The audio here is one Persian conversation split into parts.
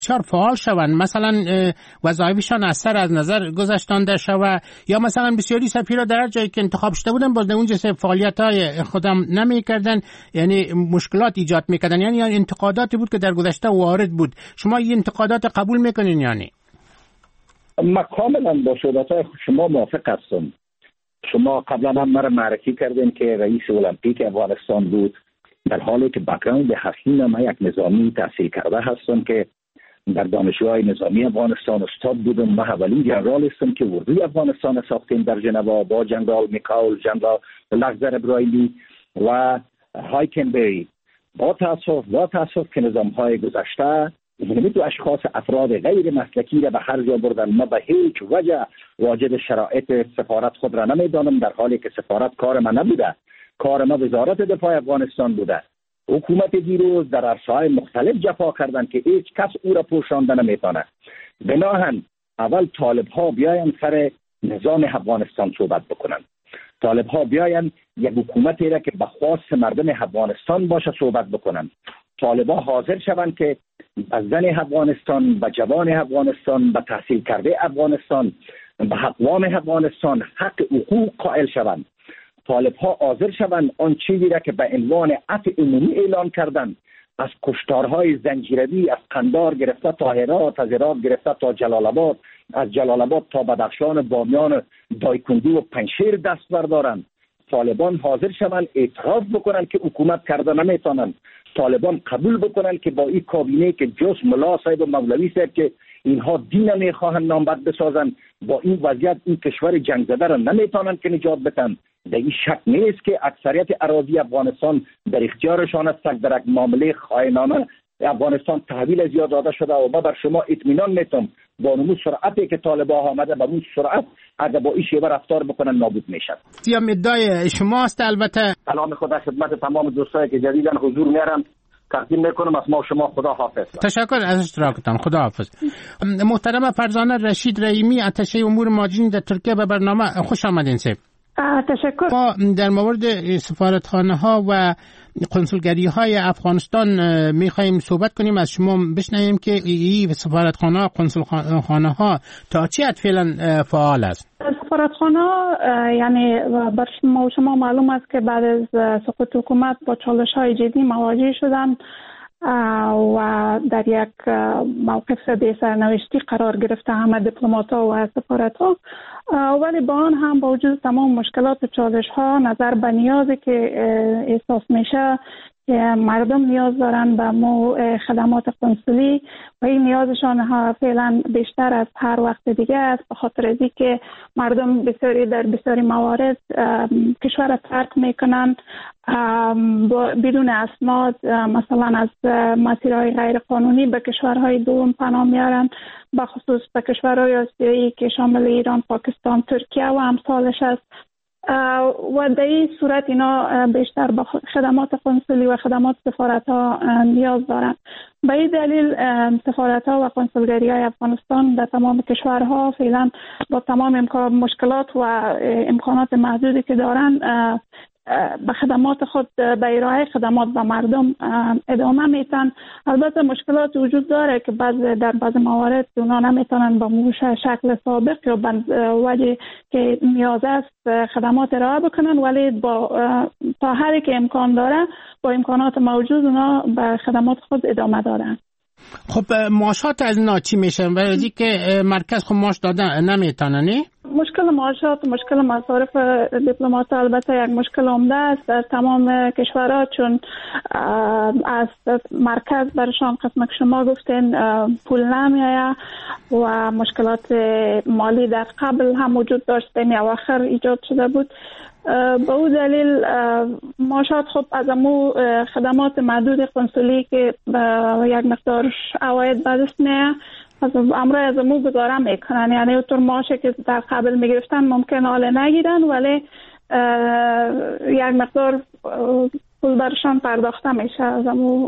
چهار فعال شوند، مثلا وظایفشان از سر از نظر گذاشتانده شود، یا مثلا بسیاری سفیرا در هر جایی که انتخاب شده بودن باز اونجا فعالیت‌های خودم نمی‌کردن، یعنی مشکلات ایجاد می‌کردن، یعنی انتقاداتی بود که در گذشته وارد بود. شما این انتقادات قبول می‌کنین؟ یعنی من کاملا با صحبت‌های شما موافق هستم. شما قبلا هم مرا معرفی کردین که رئیس المپیک افغانستان بود، در حالی که بک‌گراند حقیقی من یک نظامی تحصیل کرده هستم که در دانشگاه نظامی افغانستان استاد بودم. من اولین جنرال هستم که اردوی افغانستان ساختیم در ژنوا با جنرال میکائیل، جنرال لخزر ابراهیمی و هایکنبری. با تاسف که نظام‌های گذشته دو اشخاص افراد غیر مسلکی را به هر جا بردن. ما به هیچ وجه واجد شرایط سفارت خود را نمیدانم، در حالی که سفارت کار من نبوده، کار ما وزارت دفاع افغانستان بوده. حکومت دیروز در عرصه‌های مختلف جفا کردند که هیچ کس او را پوشانده نمیتونه. بناهن اول طالب ها بیاین سر نظام افغانستان صحبت بکنن، طالب ها بیاین یک حکومتی را که به خواست مردم افغانستان باشه صحبت بکنن، طالبا حاضر شوند که به زن افغانستان، به جوان افغانستان، به تحصیل کرده افغانستان، به اقوام افغانستان حق حقوق قائل شوند. طالب ها حاضر شوند آن چیزی را که به عنوان عفو عمومی اعلان کردند، از کشتارهای زنجیروی از قندار گرفته تا هرات، از هرات گرفته تا جلال آباد، از جلال آباد تا بدخشان، بامیان، دایکندی و پنجشیر دست بردارند. طالبان حاضر شوند اعتراف بکنن که حکومت کرده نمیتونن. طالبان قبول بکنن که با این کابینه که جز ملا صاحب و مولوی صاحب که اینها دین نمیخواهند نامبد بسازن، با این وضعیت این کشور جنگ زده را نمیتونن که نجات بدن. در این شک نیست که اکثریت اراضی افغانستان در اختیارشان است. در یک معامله خائنانه افغانستان تحویل از یاد داده شده و ما بر شما اطمینان میتم با اون سرعتی که طالبان آمده با اون سرعت اگر با این شیوه رفتار بکنن نابود میشن. یا ادعای شماست. البته سلام خدا خدمت تمام دوستایی که جدیداً حضور میارن تقدیم میکنم. از ما شما خدا حافظ. تشکر از اشتراکتان. خدا حافظ. محترم فرزانه رشید رحیمی، اتشه امور مهاجرین در ترکیه، به برنامه خوش آمدین. تشکر. ما در مورد سفارتخانه ها و کنسولگری های افغانستان میخواییم صحبت کنیم. از شما بشنویم که این سفارتخانه ها، کنسولخانه ها تا چه حد فعلا فعال است؟ سفارتخانه یعنی بر شما معلوم است که بعد از سقوط حکومت با چالش های جدی مواجه شدن و در یک موقف بی سرنوشتی قرار گرفته همه دیپلمات‌ها و سفارت‌ها، ولی با آن هم با وجود تمام مشکلات و چالش‌ها نظر به نیازی که احساس میشه که مردم نیاز دارن به خدمات کنسولی و این نیازشان فعلا بیشتر از هر وقت دیگه است، به خاطر از اینکه مردم در بسیاری موارد کشور ترک میکنن بدون اسناد، مثلا از مسیرهای غیر قانونی به کشورهای دوم پناه میارن، به خصوص به کشورهای آسیایی که شامل ایران، پاکستان، ترکیه و امثالش است. و در این صورت اینا بیشتر به خدمات کنسولی و خدمات سفارت ها نیاز دارند. به این دلیل سفارت ها و کنسولگری های افغانستان در تمام کشورها فعلا با تمام مشکلات و امکانات محدودی که دارند به خدمات خود به ارائه خدمات به مردم ادامه میتن. البته مشکلات وجود داره که در بعض موارد اونا نمیتونن با شکل سابق یا وجه که نیاز است خدمات ارائه بکنن، ولی تا حدی که امکان داره با امکانات موجود اونا به خدمات خود ادامه دارن. خب معاشات از اینا چی میشه؟ ولی که مرکز خود معاش دادن نمیتونه نه؟ مشکل معاشات، مشکل مصارف دیپلمات البته یک مشکل عمده است در تمام کشورها، چون از مرکز برشان قسم که شما گفتین پول نمیآید و مشکلات مالی در قبل هم وجود داشت، در اواخر ایجاد شده بود. به او دلیل معاشات خب از امو خدمات محدود کنسولی که یک مقدار عواید به دست میاد از امروز از امو گذاره میکنن، یعنی اونطور معاشی که در قبل میگرفتن ممکن حال نگیرن، ولی یک مقدار پول برشان پرداخته میشه از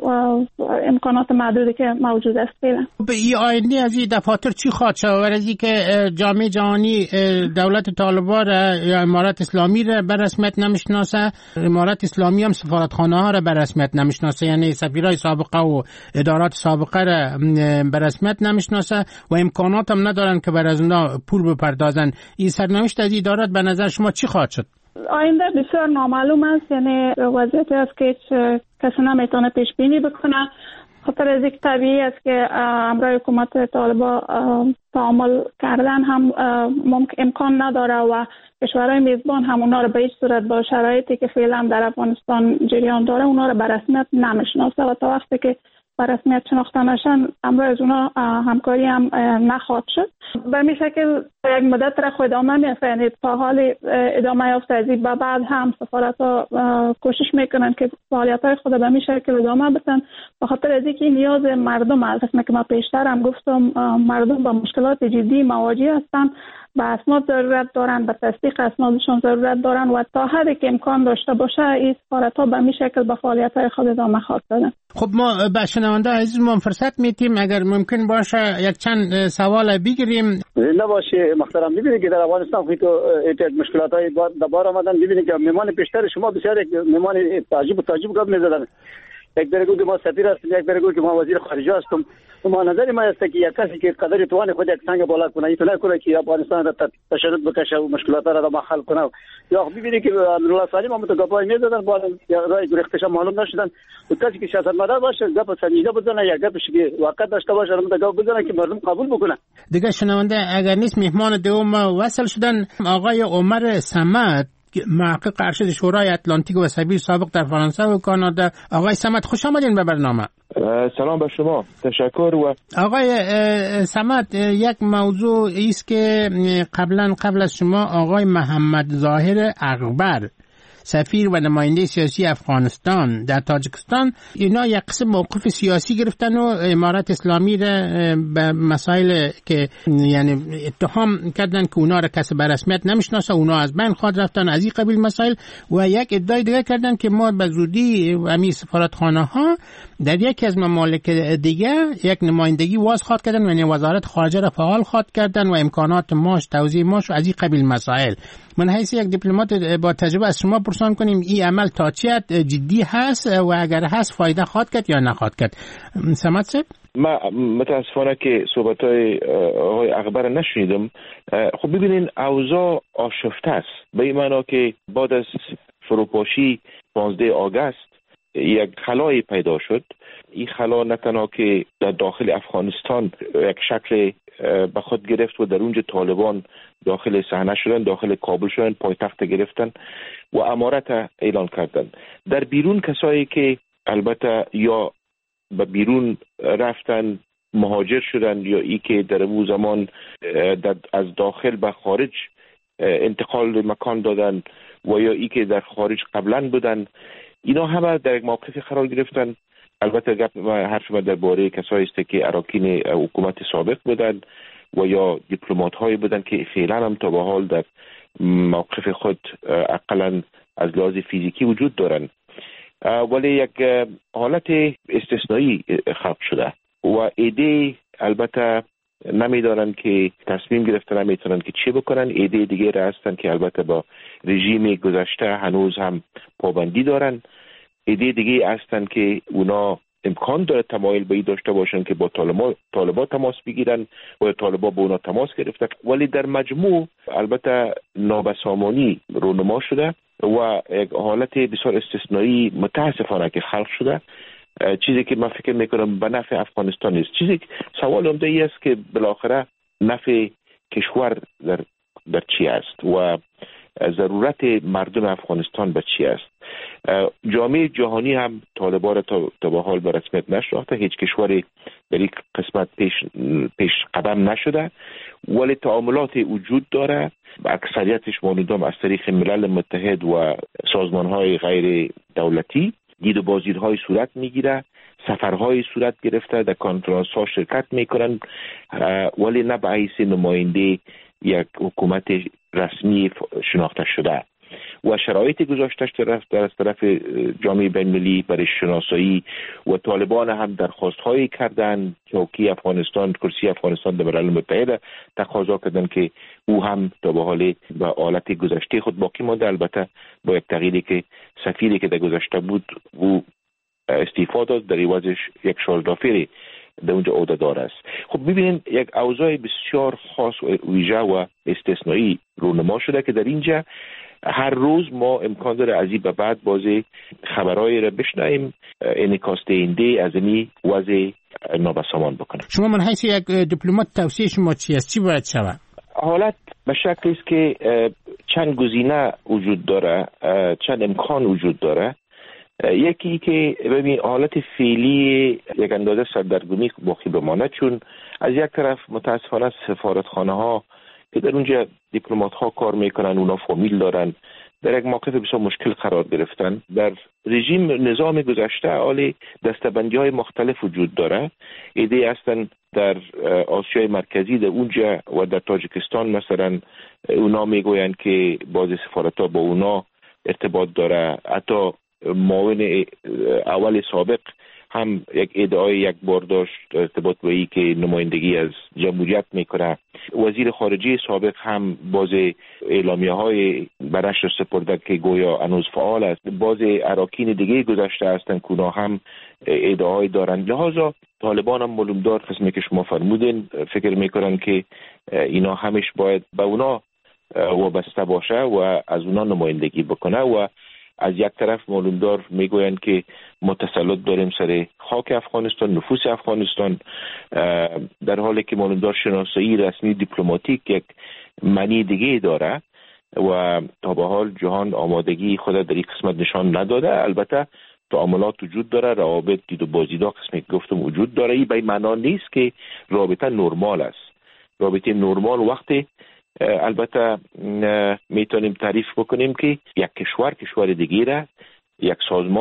امکانات محدودی که موجود است فعلا. به این آینده از این دفاتر چی خواهد شد؟ ورزی که جامعه جهانی دولت طالبان یا امارت اسلامی را به رسمیت نمیشناسه، امارت اسلامی هم سفارتخانه ها را به رسمیت نمیشناسه، یعنی سفیرای سابقه و ادارات سابقه را به رسمیت نمیشناسه و امکانات هم ندارن که بر از اونا پول بپردازن. این سرنوشت از ادارات به نظر شما چی خواهد شد؟ آینده بسیار نامعلوم است، یعنی وضعیتی است که کسی نمیتونه پیش بینی بکنه، خاطر از یک طبیعی است که همراه حکومت طالبان تعامل کردن هم امکان نداره و کشورهای میزبان هم اونا رو به هیچ صورت با شرایطی که فعلا در افغانستان جریان داره اونا رو به رسمیت نمیشناسه و تا وقتی که به رسمیت شناخته نشن امروز از اونا همکاری هم نخواهد شد. به این شکل یک مدت را خود ادامه میفته، یعنی تا حال ادامه یافته از این به بعد هم سفارت ها کوشش میکنن که فعالیت های خود به این شکل ادامه بدن، به خاطر از اینکه نیاز مردم است. مثل که ما پیشتر هم گفتم مردم با مشکلات جدی مواجه هستند، به اسناد ضرورت دارن، به تصدیق اسنادشون ضرورت دارن و تا حدی که امکان داشته باشه این سفارت ها به این شکل به فعالیت های خود ادامه خواهد دادن. خب ما به شنونده عزیزمون فرصت میتیم اگر ممکن باشه یک چند سوال بگیریم. نباشه محترم، ببینید که در افغانستان خیلی مشکلات های بار آمدن، ببینید که مهمان پیشتر شما بسیار یک مهمان تعجب گپ می‌زدن. یک برگو که ما سفیر هستم، یک برگو که ما وزیر خارجه هستم. ما نظر ما است که یک کسی که قدر توان خود یک سنگ بالا کنه این تو نکنه که افغانستان را تشدد بکشه و مشکلات را ما حل کنه. یا ببینید که امرالله سالم هم تو گپای می‌زدن، با رای گرفتش معلوم نشدن. و کسی که سیاستمدار باشه گپ سنجیده بزنه یا گپش که واقع داشته باشه هم گپ بزنه که مردم قبول بکنه. دیگه شنونده اگر نیست مهمان دوم وصل شدن آقای عمر صمد، محقق ارشد شورای اتلانتیک و سفیر سابق در فرانسه و کانادا. آقای صمد خوش آمدین به برنامه. سلام به شما، تشکر. و آقای صمد، یک موضوع است که قبل از شما آقای محمد ظاهر اغبر سفیر و نماینده سیاسی افغانستان در تاجیکستان اینا یک قسم موقف سیاسی گرفتن و امارت اسلامی را به مسائل که یعنی اتهام کردن که اونا را کسی به رسمیت نمیشناسه، اونا از بین خواهد رفتن از این قبیل مسائل، و یک ادعای دیگه کردن که ما به زودی همین سفارتخانه ها در یکی از ممالک دیگه یک نمایندگی واز خواهد کردن، یعنی وزارت خارجه را فعال خواهد کردن و امکانات ماش توزیع ماش و از این قبیل مسائل. من حیث یک دیپلمات با تجربه از شما پرسان کنیم این عمل تا چه حد جدی هست و اگر هست فایده خواهد کرد یا نخواهد کرد؟ صمد صاحب، ما متاسفانه که صحبت‌های آقای اغبر نشنیدم. خب ببینین اوضاع آشفته است، به این معنا که بعد از فروپاشی 15 آگوست یک خلایی پیدا شد. این خلا نه تنها که در داخل افغانستان یک شکل به خود گرفت و در اونجا طالبان داخل صحنه شدن، داخل کابل شدن، پایتخت گرفتن و امارت اعلان کردن. در بیرون کسایی که البته یا به بیرون رفتن مهاجر شدن یا ای که در اون زمان از داخل به خارج انتقال مکان دادن و یا ای که در خارج قبلا بودن، اینا همه در یک موقف قرار گرفتن. البته حرف من درباره کسایی است که اراکین حکومت سابق بودن و یا دیپلمات هایی بودن که فعلا هم تا به حال در موقف خود اقلا از لحاظ فیزیکی وجود دارن، ولی یک حالت استثنایی خلق شده و ایده البته نمیدارن که تصمیم گرفتن، نمیتونن که چه بکنن. ایده دیگه را هستن که البته با رژیم گذشته هنوز هم پابندی دارن. ایده دیگه هستن که اونا امکان داره تمایل به این داشته باشن که با طالبان تماس بگیرن و طالبان با اونا تماس گرفته، ولی در مجموع البته نابسامانی رونما شده و یک حالت بسیار استثنایی متاسفانه که خلق شده، چیزی که من فکر میکنم به نفع افغانستان نیست. چیزی سوال عمده ای است که بالاخره نفع کشور در چی است و ضرورت مردم افغانستان به چی است. جامعه جهانی هم طالبان را تا به حال به رسمیت نشناخته، هیچ کشوری در این قسمت پیش قدم نشده، ولی تعاملات وجود داره. اکثریتش مانندم از طریق ملل متحد و سازمان‌های غیر دولتی دید و بازدیدهای صورت میگیره، سفرهای صورت گرفته، در کنفرانس‌ها شرکت میکنن، ولی نه به حیث نماینده یک حکومت رسمی شناخته شده. و شرایط گذاشتش در طرف جامعه بین‌المللی برای شناسایی و طالبان هم درخواست‌هایی کردند، چوکی افغانستان، کرسی افغانستان در ملل متحد تقاضا کردند که او هم تا به حال به حالت گذشته خود باقی مانده، البته با یک تغییری که سفیری که در گذشته بود او استعفا داد، در عوضش یک شالدافری در اونجا عهده‌دار است. خب ببینید یک اوضاع بسیار خاص و ویژه و استثنایی رونما شده که در اینجا هر روز ما امکان داره از این به بعد بازی خبرهای را بشنویم انعکاس دهنده از این وضع نابسامان بکنه. شما من حیث یک دیپلمات توصیه شما چی است؟ چی باید شود؟ حالت به شکلی است که چند گزینه وجود داره، چند امکان وجود داره. یکی که ببین حالت فعلی یک اندازه سردرگمی باقی بمانه، چون از یک طرف متاسفانه سفارتخانه ها که در اونجا دیپلمات ها کار میکنن اونا فامیل دارن، در یک موقف بسیار مشکل قرار گرفتن. در رژیم نظام گذشته حالی دستبندی های مختلف وجود داره. ایده هستن در آسیای مرکزی در اونجا و در تاجیکستان مثلا اونا میگوین که باز سفارت ها با اونا ارتباط داره. حتی معاون اول سابق هم یک ادعای یک بار داشت ارتباط با ای که نمایندگی از جمهوریت میکنه. وزیر خارجه سابق هم باز اعلامیه های برش سپرده که گویا هنوز فعال است. باز اراکین دیگه گذشته هستن که اونا هم ادعای دارن. لحاظا طالبان هم معلومدار قسمی که شما فرمودین فکر میکنن که اینا همش باید به اونا وابسته باشه و از اونا نمایندگی بکنه و از یک طرف معلومدار میگویند که ما تسلط داریم سر خاک افغانستان، نفوس افغانستان، در حالی که معلومدار شناسایی رسمی دیپلماتیک یک معنی دیگه داره و تا به حال جهان آمادگی خود در این قسمت نشان نداده. البته تعاملات وجود داره، روابط دید و بازدیدا قسمی که گفتم وجود داره. این به معنا نیست که رابطه نرمال است. رابطه نرمال وقتی البته میتونیم تعریف بکنیم که یک کشور دیگه را، یک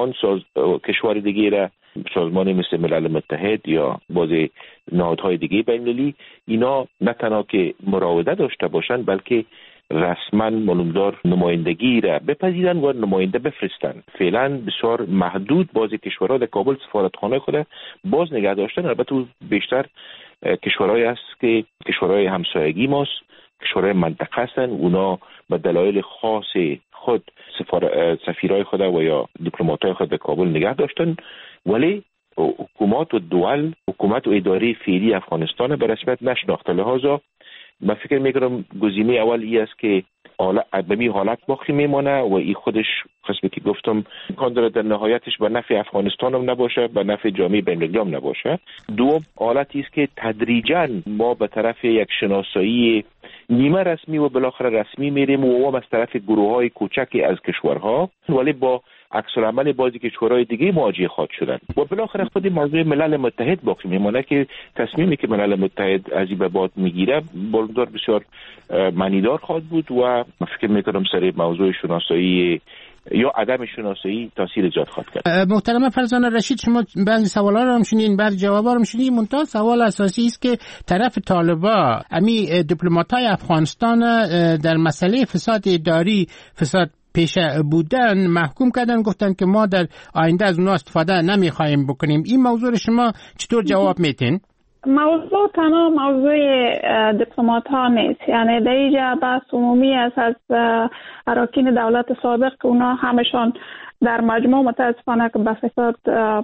کشور دیگه را، سازمان مثل ملل متحد یا بعضی نهادهای دیگه بین‌المللی اینا نه تنها که مراوده داشته باشند بلکه رسما معلومدار نمایندگی را بپذیرن و نماینده بفرستن. فعلا بسیار محدود بعضی کشورها در کابل سفارتخانه خود باز نگه داشتن. البته بیشتر کشورهایی است که کشورهای همسایگی ماست، کشورهای منطقه هستن. اونا به دلایل خاص خود سفیرای خود و یا دیپلماتای خود به کابل نگه داشتن، ولی حکومت و دول، حکومت و اداره فعلی افغانستان به رسمیت نشناخته. لحاظا من فکر میکنم گزینه اول ای است که به می حالت باقی میمانه و این خودش قسمی که گفتم امکان داره در نهایتش به نفع افغانستان هم نباشه، به نفع جامعه بین‌المللی هم نباشه. دوم حالتی است که تدریجاً ما به طرف یک شناسایی نیمه رسمی و بالاخره رسمی میریم و از طرف گروه‌های کوچکی از کشورها ولی با عکس‌العمل بعضی کشورهای دیگه مواجه خواهد شدن و بالاخره خود موضوع ملل متحد باقی میمونه که تصمیمی که ملل متحد از این به بعد میگیره بلندار بسیار معنیدار خواهد بود و من فکر میکنم سر موضوع شناسایی یا عدم شناسایی تاثیر ایجاد خواهد کرد. محترم فرزانه رشید، شما بعضی سوالا رو هم شنیدین، بعضی جوابا رو شنیدین، منتها سوال اساسی است که طرف طالبا امی دیپلمات‌های افغانستان در مسئله فساد اداری، فساد پیش بودن محکوم کردن، گفتن که ما در آینده از اونها استفاده نمیخوایم بکنیم. این موضوع رو شما چطور جواب میتین؟ موضوع تنها موضوع دیپلمات ها نیست، یعنی در اینجا بحث عمومی است از اراکین دولت سابق که اونا همشان در مجموع متاسفانه که به فساد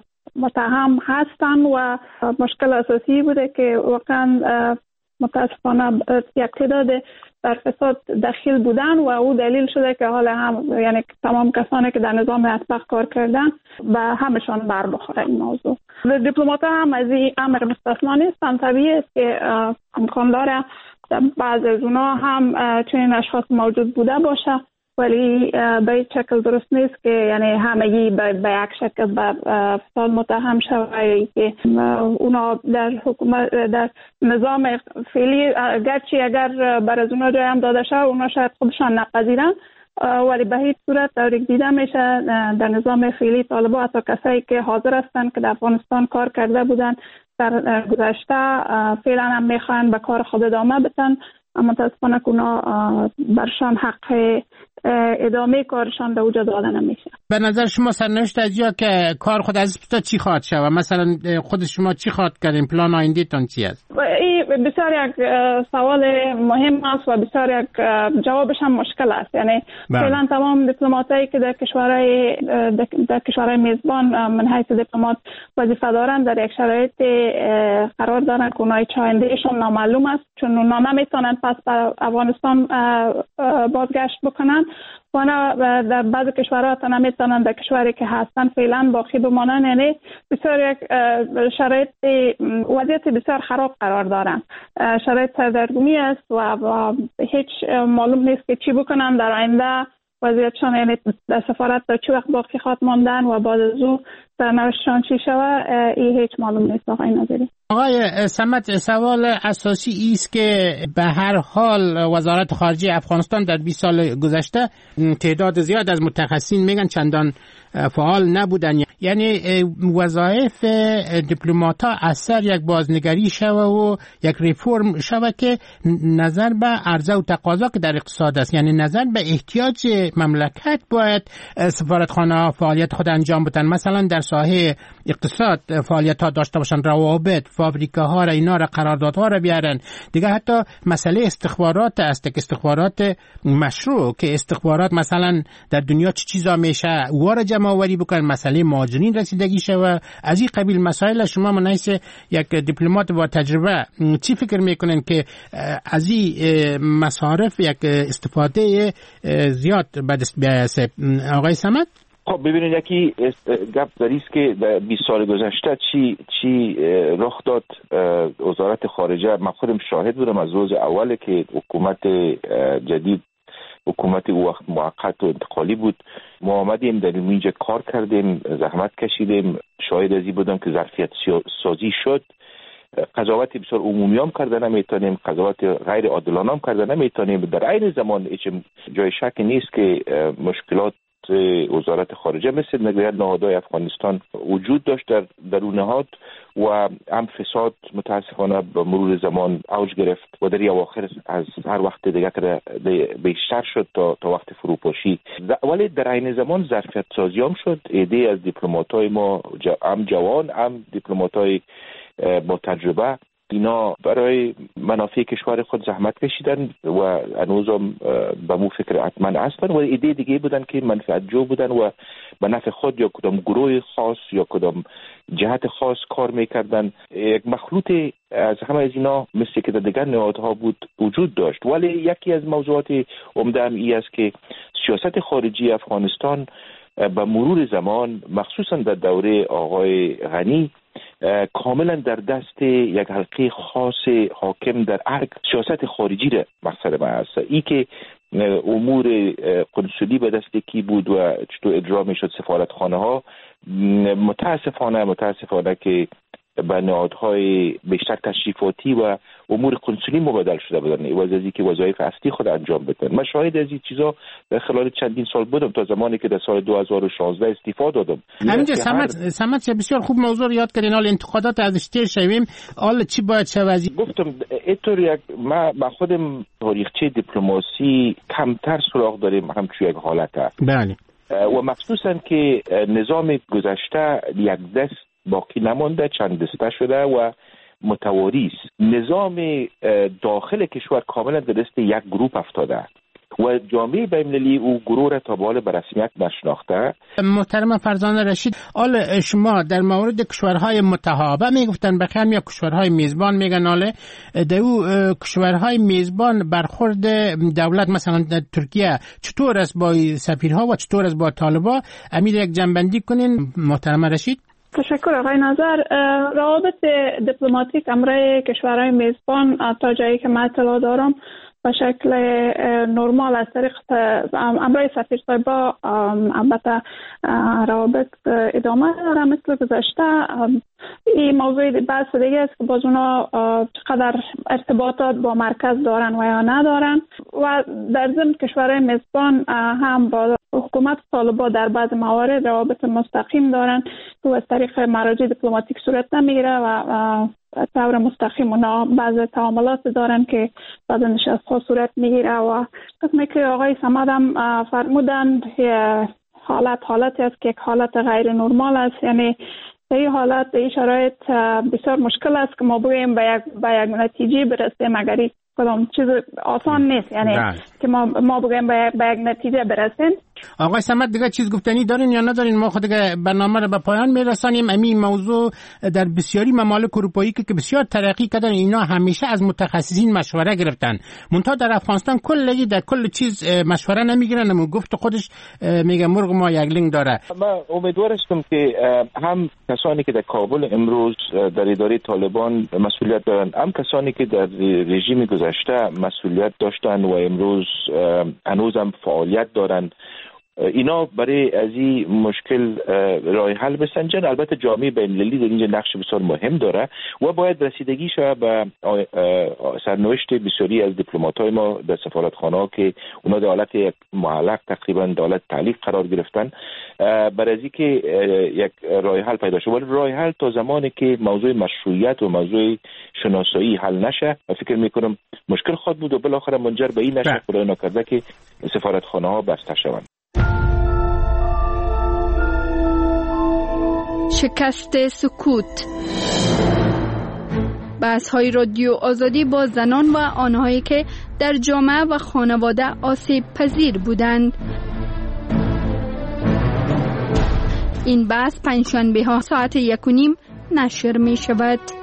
متهم هستن و مشکل اساسی بوده که واقعا متاسفانه یک تعداد در فساد دخیل بودن و او دلیل شده که حالا هم یعنی تمام کسانی که در نظام اطباق کار کردن به همشان بر بخوره این موضوع. دیپلمات هم از این امر مستثنا نیستن. طبیعی است که امکان داره بعض از اونا هم چنین اشخاص موجود بوده باشه، ولی به این شکل درست نیست که یعنی همگی به یک شکل به فساد متهم شوند که اونا در حکومت در نظام فعلی گرچه اگر بر از اونا جای هم داده شد اونا شاید خودشان نپذیرن، ولی به هیچ صورت طوری دیده میشه در نظام فعلی طالبان حتی کسایی که حاضر هستن که در افغانستان کار کرده بودن در گذشته فعلا هم میخوان به کار خود ادامه بدن، متاسفانه اونا برشان حق ادامه کارشان به وجود داده نمیشه. به نظر شما سرنوشت از یا که کار خود از ابتدا چی خواهد شود؟ مثلا خود شما چی خواهد کردین؟ پلان آینده تان چی است؟ این بسیار یک سوال مهم است و بسیار یک جوابش هم مشکل است. یعنی فعلا تمام دیپلماتایی که در کشورهای میزبان من حیث دیپلمات وظیفه دارند در یک شرایط قرار دارند که اونای آیندهشون نامعلوم است، چون اونا نمیتونن پس به افغانستان بازگشت بکنن و در بعض کشورها تا نمیتونن در کشوری که هستن فعلا باقی بمانن. یعنی بسیار یک شرایط وضعیت بسیار خراب قرار دارن. شرایط سردرگمی است و هیچ معلوم نیست که چی بکنن در آینده. وضعیتشان یعنی در سفارت تا چه وقت باقی خواهد ماندن و بعد از او سرنوشتشان چی شود این هیچ معلوم نیست. آقای ناظری آقای صمد، سوال اساسی است که به هر حال وزارت خارجه افغانستان در 20 سال گذشته تعداد زیاد از متخصصین میگن چندان فعال نبودن. یعنی وظایف دیپلمات‌ها از سر یک بازنگری شوه و یک ریفرم شوه که نظر به عرضه و تقاضا که در اقتصاد است، یعنی نظر به احتیاج مملکت باید سفارتخانه فعالیت خود انجام بدن. مثلا در ساحه اقتصاد فعالیت‌ها داشته باشن، روابط، فابریکاها را، اینا را، قراردادها را بیارن. دیگه حتی مسئله استخبارات است که استخبارات مشروع، که استخبارات مثلا در دنیا چه چیزا میشه واره جمع آوری بکنن، مسئله مهاجرین رسیدگی شوه، از این قبیل مسائل. شما من حیث یک دیپلمات با تجربه چی فکر میکنن که از این مصارف یک استفاده زیاد به دست بیاید؟ آقای صمد؟ خب ببینید یکی گپ داریست که در 20 سال گذشته چی رخ داد. وزارت خارجه من خودم شاهد بودم از روز اول که حکومت جدید، حکومت وقت موقت و انتقالی بود، ما آمدیم در اینجا کار کردیم، زحمت کشیدیم، شاهد ازی بودم که ظرفیت سازی شد. قضاوت بسیار عمومی هم کرده نمیتونیم، قضاوت غیر عادلانه هم کرده نمیتونیم. در عین زمان هیچ جای شک نیست که مشکلات وزارت خارجه مثل نگران نهادهای افغانستان وجود داشت در اون نهاد و هم فساد متاسفانه به مرور زمان اوج گرفت و در اواخر از هر وقت دیگه که بیشتر شد تا وقت فروپاشی. ولی در عین زمان ظرفیت سازی هم شد. ایده از دیپلمات‌های ما هم جوان هم دیپلمات‌های با تجربه، اینا برای منافع کشور خود زحمت کشیدن و هنوزم به مو فکر حتما هستن و ایده دیگه بودن که منفعت جو بودن و به نفع خود یا کدام گروه خاص یا کدام جهت خاص کار میکردن. یک مخلوط از همه از اینا مثل که در دیگر نهادها بود وجود داشت. ولی یکی از موضوعات عمده هم این است که سیاست خارجی افغانستان به مرور زمان مخصوصا در دوره آقای غنی کاملا در دست یک حلقه خاص حاکم در هر سیاست خارجی را مقصد من است. ای که امور قنصلی به دست کی بود و چطور اجرا میشد سفارتخانه ها، متاسفانه که به نهادهای بیشتر تشریفاتی و امور قنصلی مبادل شده بودن، عوض از اینکه وظایف اصلی خود انجام بدن. من شاهد از این چیزا در خلال چندین سال بودم تا زمانی که در سال 2016 استعفا دادم. همینجا سمت بسیار خوب موضوع یاد کردین. حال انتقادات ازش تیر شویم، حال چی باید شود؟ گفتم اینطور یک ما خودم تاریخچه دیپلماسی کمتر سراغ داریم همچون یک حالته. بله. و مخصوصا که نظام گذشته یک دست باقی نمانده، چند دسته شده و متواریس. نظام داخل کشور کاملا در دست یک گروه افتاده و جامعه بین‌المللی او گروه را تا به حال به رسمیت نشناخته. محترم فرزانه رشید، حال شما در مورد کشورهای متحابه میگفتن بخیر یا کشورهای میزبان میگن، حالا در او کشورهای میزبان برخورد دولت مثلا در ترکیه چطور است با سفیرها و چطور است با طالبا؟ امیر یک جنبندی کنین محترم رشید. تشکر آقای ناظر. روابط دیپلماتیک امرای کشورهای میزبان تا جایی که من اطلاع دارم به شکل نرمال از طریق امرای سفیر صاحبا البته روابط ادامه داره مثل گذشته. این موضوع بحث دیگه است که باز اونا چقدر ارتباطات با مرکز دارن و یا ندارن و در ضمن کشورهای میزبان هم با حکومت طالبان در بعض موارد روابط مستقیم دارن که از طریق مراجع دیپلماتیک صورت نمیگیره و طور مستقیم اونا بعض تعاملات دارن که بعض نشست ها صورت میگیره و قسمی که آقای صمد هم فرمودن حالتی است که حالت غیر نرمال است. یعنی در این حالت در این شرایط بسیار مشکل است که ما بگوییم به یک نتیجه برسیم، اگر کدام چیز آسان نیست، یعنی که ما بگوییم به یک نتیجه برسیم. آقای صمد دیگه چیز گفتنی دارین یا ندارین؟ ما خود دیگه برنامه رو به پایان میرسانیم. این موضوع در بسیاری ممالک اروپایی که بسیار ترقی کردن اینا همیشه از متخصصین مشوره گرفتن، منتها در افغانستان کلی در کل چیز مشوره نمیگیرن. و گفت خودش میگه مرغ ما یک لنگ داره. من امیدوار هستم که هم کسانی که در کابل امروز در اداره طالبان مسئولیت دارن، هم کسانی که در رژیم گذشته مسئولیت داشتن و امروز هنوز هم فعالیت دارن، اینا برای از این مشکل راه حل بسنجن. البته جامعه بین‌المللی در اینجا نقش بسیار مهم داره و باید رسیدگی شود به سرنوشت بسیاری از دیپلمات‌های ما در سفارتخانه‌ها که اونا در حالت یک معلق تقریبا در حالت تعلیق قرار گرفتن، برای از اینکه یک راه حل پیدا شه. ولی راه حل تا زمانی که موضوع مشروعیت و موضوع شناسایی حل نشه، فکر می‌کنم مشکل خواهد بود و بالاخره منجر به این نشه خدای نکرده که سفارتخانه‌ها بسته شوند. شکست سکوت. بحث‌های رادیو آزادی با زنان و آنهایی که در جامعه و خانواده آسیب پذیر بودند. این بحث پنجشنبه‌ها ساعت 1:30 نشر می شود.